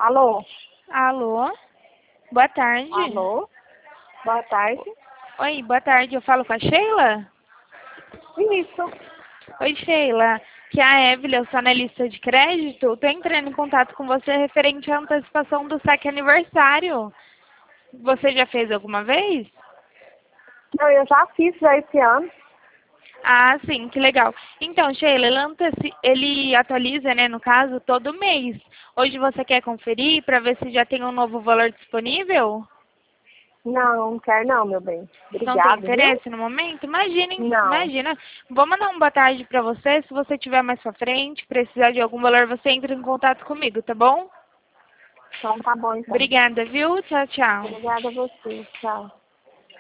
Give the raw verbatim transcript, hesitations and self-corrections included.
Alô? Alô? Boa tarde. Alô? Boa tarde. Oi, boa tarde. Eu falo com a Sheila? Isso. Oi, Sheila. Que é a Evelyn, eu sou analista de crédito. Estou entrando em contato com você referente à antecipação do saque aniversário. Você já fez alguma vez? Não, eu já fiz já esse ano. Ah, sim, que legal. Então, Sheila, ele, anteci- ele atualiza, né, no caso, todo mês. Hoje você quer conferir para ver se já tem um novo valor disponível? Não, não quero não, meu bem. Não tem Obrigado, viu? interesse no momento? Imagina, hein? Não. Imagina. Vou mandar uma boa tarde pra você. Se você tiver mais pra frente, precisar de algum valor, você entra em contato comigo, tá bom? Então tá bom, então. Obrigada, viu? Tchau, tchau. Obrigada a você. Tchau.